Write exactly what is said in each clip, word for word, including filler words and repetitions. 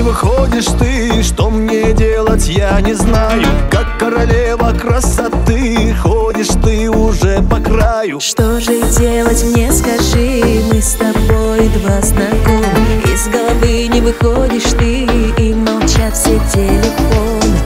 выходишь ты, что мне делать, я не знаю. Как королева красоты, ходишь ты уже по краю. Что же делать мне, скажи, мы с тобой два знакомы. Из головы не выходишь ты, и молчат все телефоны.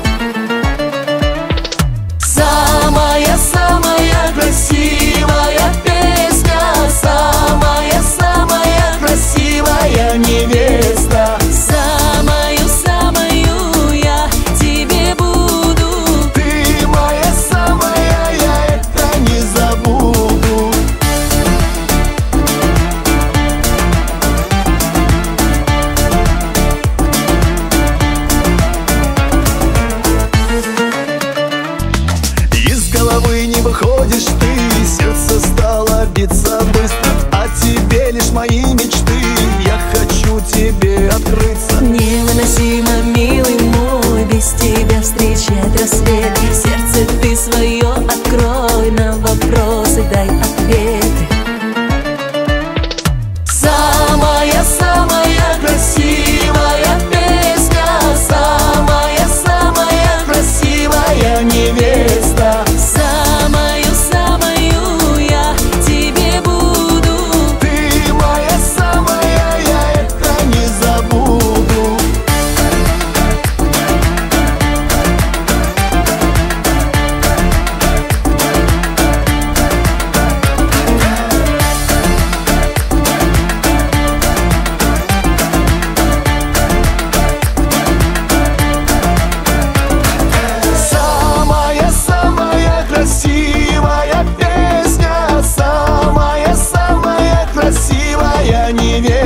Самая-самая красивая песня, самая-самая красивая невеста. Самую-самую я тебе буду. Ты моя самая, я это не забуду. Из головы не выходишь ты, сердце стало биться быстро. О тебе лишь мои мечты, я хочу тебе открыться. Невыносимо, милый мой, без тебя встречать рассвет. Сердце ты свое открой, на вопросы дай ответы. Самая-самая красивая песня, самая-самая красивая невеста. Самую-самую я тебе буду. Ты моя самая, я это не забуду. Самая-самая красивая песня, самая-самая красивая невеста.